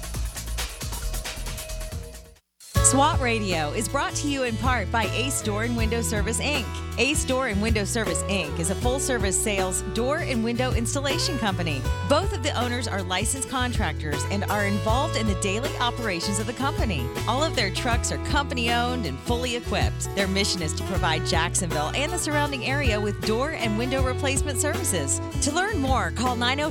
SWAT Radio is brought to you in part by Ace Door and Window Service, Inc. Ace Door and Window Service, Inc. is a full-service sales door and window installation company. Both of the owners are licensed contractors and are involved in the daily operations of the company. All of their trucks are company-owned and fully equipped. Their mission is to provide Jacksonville and the surrounding area with door and window replacement services. To learn more, call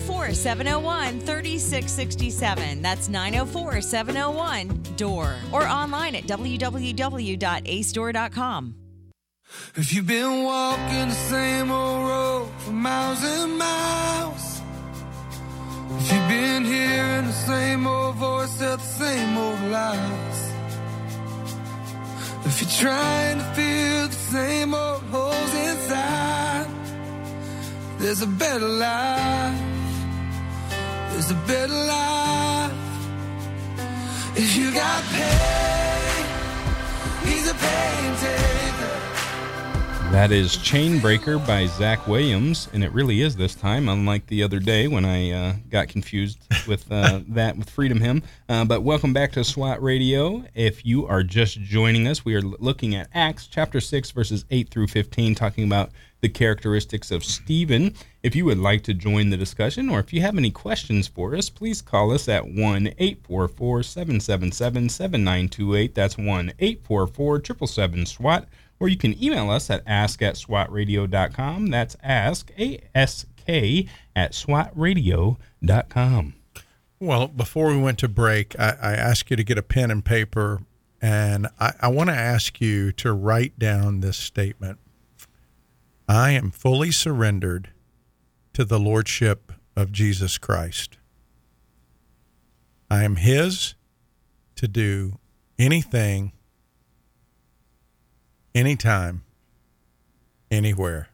904-701-3667. That's 904-701-DOOR. Or online at www.acedoor.com. If you've been walking the same old road for miles and miles, if you've been hearing the same old voice at the same old lies, if you're trying to fill the same old holes inside, there's a better life, there's a better life. If you got pain, he's a pain taker. That is Chainbreaker by Zach Williams, and it really is this time, unlike the other day when I got confused with that with Freedom Hymn. But welcome back to SWAT Radio. If you are just joining us, we are looking at Acts chapter 6, verses 8 through 15, talking about the characteristics of Stephen. If you would like to join the discussion, or if you have any questions for us, please call us at 1-844-777-7928. That's 1-844-777-SWAT. Or you can email us at ask@swatradio.com. That's ask, A-S-K, @swatradio.com. Well, before we went to break, I asked you to get a pen and paper, and I want to ask you to write down this statement. I am fully surrendered to the Lordship of Jesus Christ. I am His to do anything, anytime, anywhere.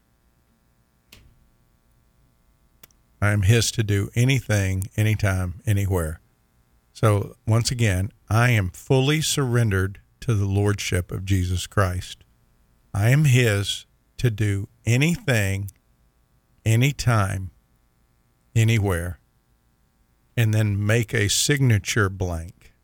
I am His to do anything, anytime, anywhere. So once again, I am fully surrendered to the Lordship of Jesus Christ. I am His to do anything, anytime, anywhere. And then make a signature blank.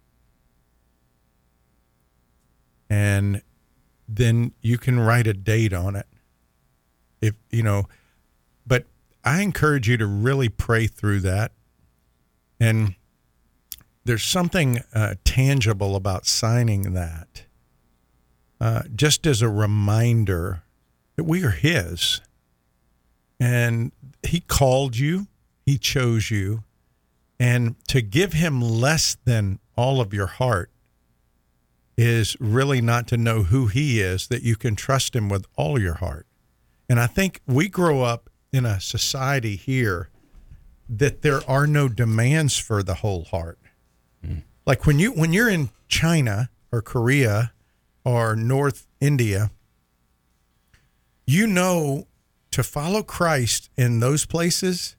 And then you can write a date on it. If you know, but I encourage you to really pray through that. And there's something tangible about signing that, just as a reminder that we are His, and He called you, He chose you, and to give Him less than all of your heart is really not to know who He is, that you can trust Him with all your heart. And I think we grow up in a society here that there are no demands for the whole heart. Like when you're in China or Korea or North India, you know, to follow Christ in those places,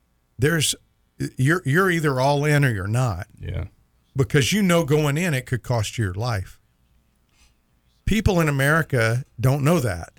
you're either all in or you're not. Yeah. Because you know going in it could cost you your life. People in America don't know that.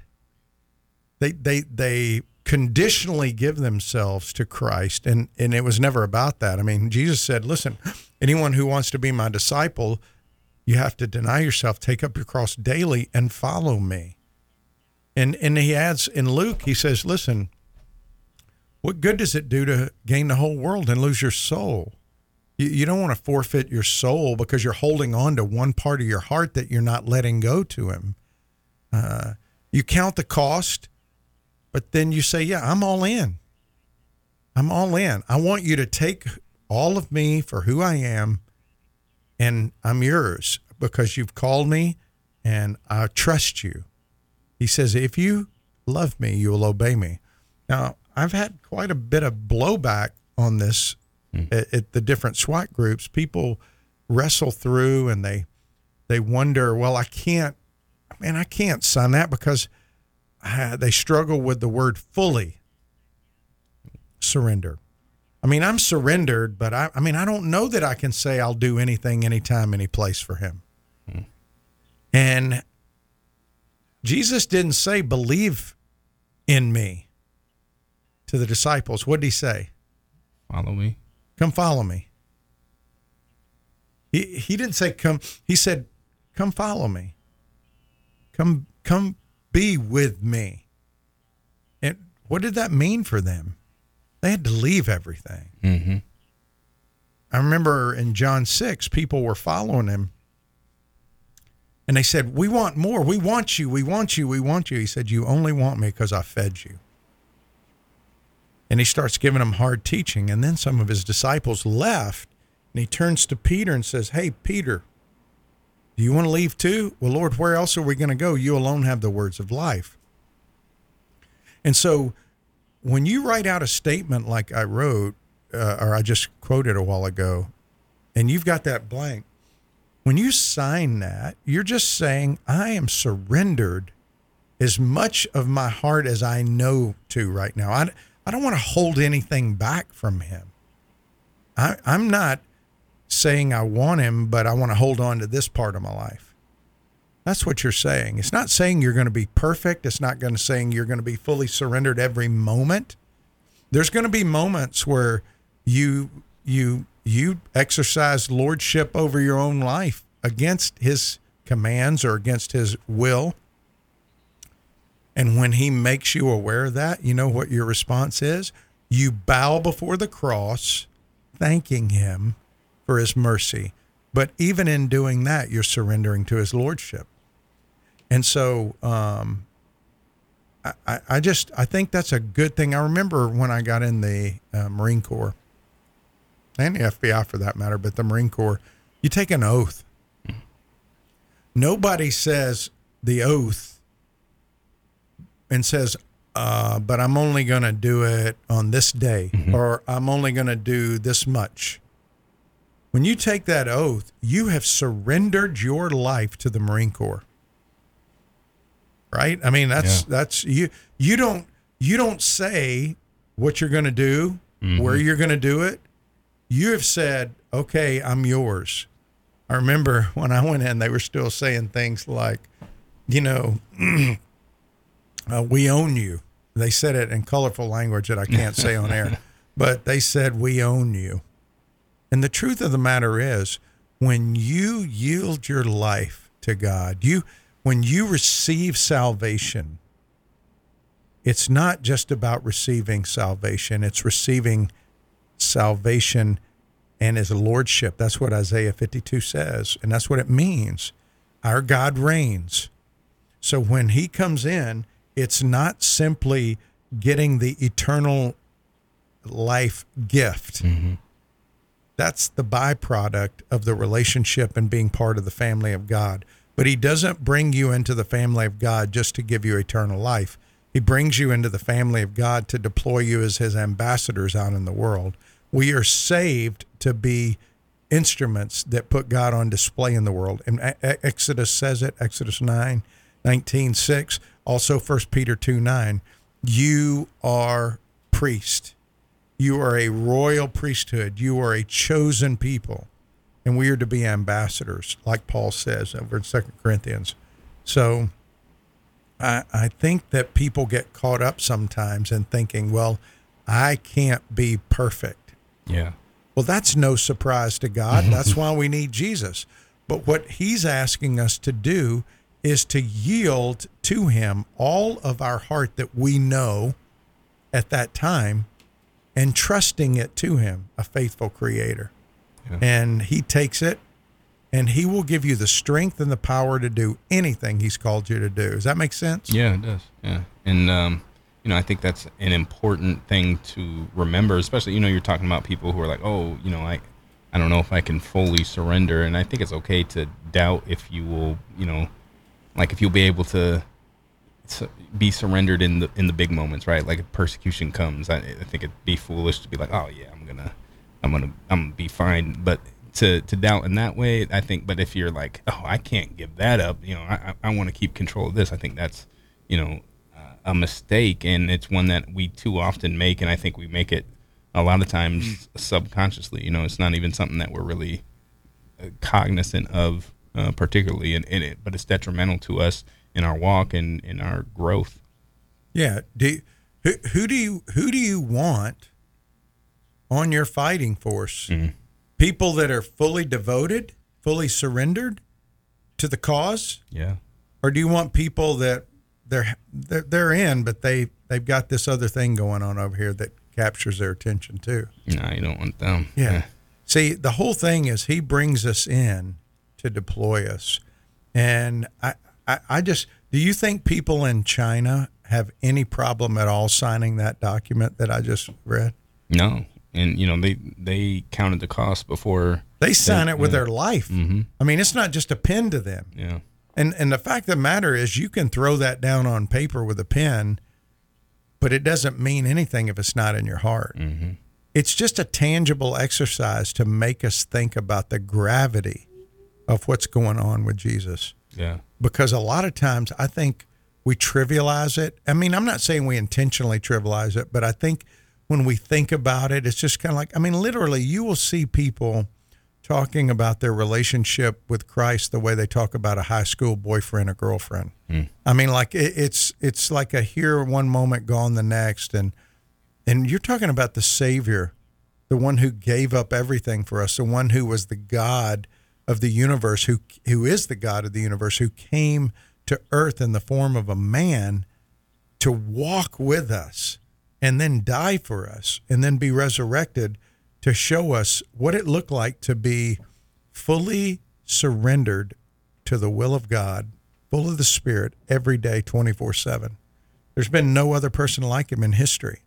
They conditionally give themselves to Christ, and it was never about that. I mean, Jesus said, listen, anyone who wants to be my disciple, you have to deny yourself, take up your cross daily, and follow me. And he adds in Luke, he says, listen, what good does it do to gain the whole world and lose your soul? You don't want to forfeit your soul because you're holding on to one part of your heart that you're not letting go to Him. You count the cost, but then you say, yeah, I'm all in. I'm all in. I want you to take all of me for who I am, and I'm yours because you've called me and I trust you. He says, if you love me, you will obey me. Now, I've had quite a bit of blowback on this at the different SWAT groups, people wrestle through and they wonder, well, I can't sign that because they struggle with the word fully surrender. I mean, I'm surrendered, but I don't know that I can say I'll do anything, anytime, any place for him. And Jesus didn't say, believe in me to the disciples. What did he say? Follow me. Come follow me. He didn't say come. He said, come follow me. Come be with me. And what did that mean for them? They had to leave everything. Mm-hmm. I remember in John 6, people were following him. And they said, we want more. We want you. We want you. We want you. He said, you only want me because I fed you. And he starts giving them hard teaching. And then some of his disciples left. And he turns to Peter and says, hey, Peter, do you want to leave too? Well, Lord, where else are we going to go? You alone have the words of life. And so when you write out a statement like I wrote, or I just quoted a while ago, and you've got that blank, when you sign that, you're just saying, I am surrendered as much of my heart as I know to right now. I don't want to hold anything back from him. I'm not saying I want him, but I want to hold on to this part of my life. That's what you're saying. It's not saying you're going to be perfect. It's not going to saying you're going to be fully surrendered every moment. There's going to be moments where you exercise lordship over your own life against his commands or against his will. And when he makes you aware of that, you know what your response is? You bow before the cross, thanking him for his mercy. But even in doing that, you're surrendering to his lordship. And so I think that's a good thing. I remember when I got in the Marine Corps, and the FBI for that matter, but the Marine Corps, you take an oath. Nobody says the oath and says, but I'm only going to do it on this day, or I'm only going to do this much. When you take that oath, you have surrendered your life to the Marine Corps. Right? I mean, that's you don't say what you're going to do, where you're going to do it. You have said, okay, I'm yours. I remember when I went in, they were still saying things like, we own you. They said it in colorful language that I can't say on air, but they said, we own you. And the truth of the matter is, when you yield your life to God, when you receive salvation, it's not just about receiving salvation. It's receiving salvation and his lordship. That's what Isaiah 52 says, and that's what it means. Our God reigns. So when he comes in, it's not simply getting the eternal life gift. Mm-hmm. That's the byproduct of the relationship and being part of the family of God. But he doesn't bring you into the family of God just to give you eternal life. He brings you into the family of God to deploy you as his ambassadors out in the world. We are saved to be instruments that put God on display in the world. And Exodus says it, Exodus 9:19:6, also 1 Peter 2:9. You are priest. You are a royal priesthood. You are a chosen people. And we are to be ambassadors, like Paul says over in 2 Corinthians. So I think that people get caught up sometimes in thinking, well, I can't be perfect. Yeah. Well, that's no surprise to God. That's why we need Jesus. But what he's asking us to do is to yield to him all of our heart that we know at that time and trusting it to him, a faithful creator. Yeah. And he takes it and he will give you the strength and the power to do anything he's called you to do. Does that make sense? Yeah, it does. Yeah. And, I think that's an important thing to remember, especially, you're talking about people who are like, oh, I don't know if I can fully surrender. And I think it's okay to doubt if you will, if you'll be able to be surrendered in the big moments, right? Like if persecution comes, I think it'd be foolish to be like, oh yeah, I'm gonna be fine. But to doubt in that way, I think. But if you're like, oh, I can't give that up, I want to keep control of this. I think that's, a mistake, and it's one that we too often make, and I think we make it a lot of times subconsciously. It's not even something that we're really cognizant of, particularly in it, but it's detrimental to us in our walk and in our growth. Yeah. Who do you want on your fighting force? Mm-hmm. People that are fully devoted, fully surrendered to the cause? Yeah. Or do you want people that they're in, but they've got this other thing going on over here that captures their attention too? No, you don't want them. Yeah. See, the whole thing is he brings us in to deploy us. And I just, do you think people in China have any problem at all signing that document that I just read? No. And, they counted the cost before. They sign it with their life. Mm-hmm. I mean, it's not just a pen to them. Yeah. And the fact of the matter is you can throw that down on paper with a pen, but it doesn't mean anything if it's not in your heart. Mm-hmm. It's just a tangible exercise to make us think about the gravity of what's going on with Jesus. Yeah. Because a lot of times I think we trivialize it. I mean, I'm not saying we intentionally trivialize it, but I think when we think about it, it's just kind of like, I mean, literally you will see people talking about their relationship with Christ the way they talk about a high school boyfriend or girlfriend. I mean, like it's like a here one moment, gone the next. And you're talking about the Savior, the one who gave up everything for us, the one who was the God of the universe, who is the God of the universe, who came to earth in the form of a man to walk with us and then die for us and then be resurrected to show us what it looked like to be fully surrendered to the will of God, full of the Spirit every day, 24/7. There's been no other person like him in history.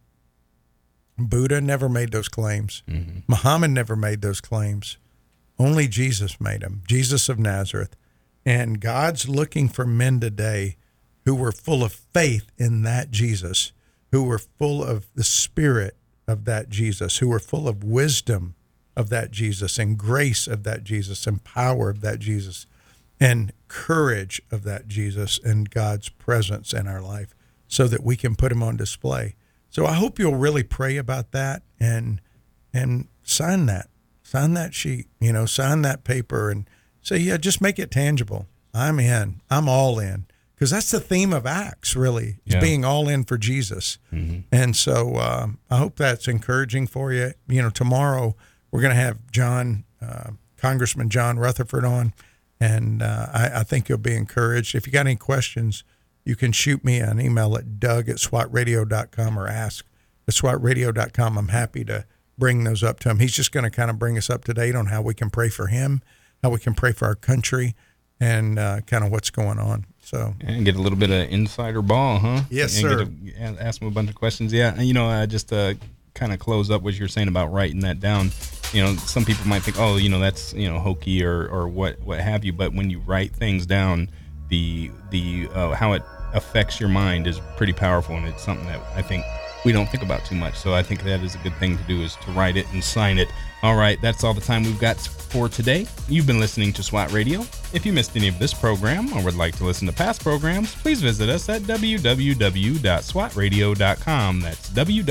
Buddha never made those claims. Mm-hmm. Muhammad never made those claims. Only Jesus made them, Jesus of Nazareth. And God's looking for men today who were full of faith in that Jesus, who were full of the Spirit of that Jesus, who were full of wisdom of that Jesus and grace of that Jesus and power of that Jesus and courage of that Jesus and God's presence in our life so that we can put him on display. So I hope you'll really pray about that and sign that sheet, sign that paper and say, yeah, just make it tangible. I'm in, I'm all in. Because that's the theme of Acts, really, is being all in for Jesus. Mm-hmm. And so I hope that's encouraging for you. Tomorrow we're going to have Congressman John Rutherford on, and I think you'll be encouraged. If you got any questions, you can shoot me an email at doug@swatradio.com or ask@swatradio.com. I'm happy to bring those up to him. He's just going to kind of bring us up to date on how we can pray for him, how we can pray for our country, and kind of what's going on. So and get a little bit of insider ball, huh? Yes, and sir. Ask them a bunch of questions. Yeah, just kind of close up what you're saying about writing that down. Some people might think, oh, that's hokey or what have you. But when you write things down, the how it affects your mind is pretty powerful, and it's something that I think we don't think about too much. So I think that is a good thing to do, is to write it and sign it. All right, that's all the time we've got for today. You've been listening to SWAT Radio. If you missed any of this program or would like to listen to past programs, please visit us at www.swatradio.com. That's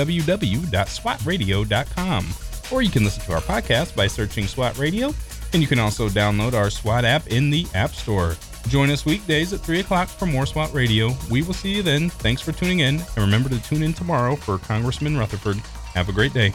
www.swatradio.com. Or you can listen to our podcast by searching SWAT Radio, and you can also download our SWAT app in the App Store. Join us weekdays at 3 o'clock for more SWAT Radio. We will see you then. Thanks for tuning in, and remember to tune in tomorrow for Congressman Rutherford. Have a great day.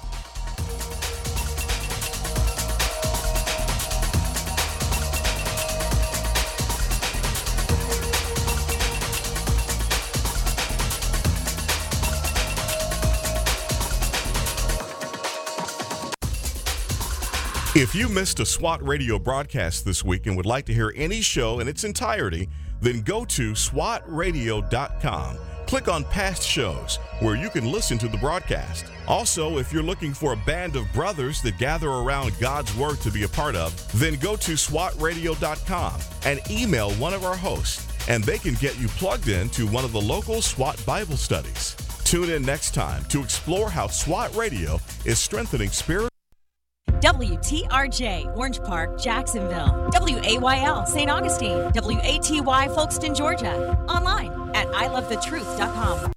If you missed a SWAT Radio broadcast this week and would like to hear any show in its entirety, then go to swatradio.com. Click on past shows where you can listen to the broadcast. Also, if you're looking for a band of brothers that gather around God's Word to be a part of, then go to swatradio.com and email one of our hosts, and they can get you plugged in to one of the local SWAT Bible studies. Tune in next time to explore how SWAT Radio is strengthening spiritual WTRJ, Orange Park, Jacksonville. WAYL, St. Augustine. WATY, Folkestone, Georgia. Online at ilovethetruth.com.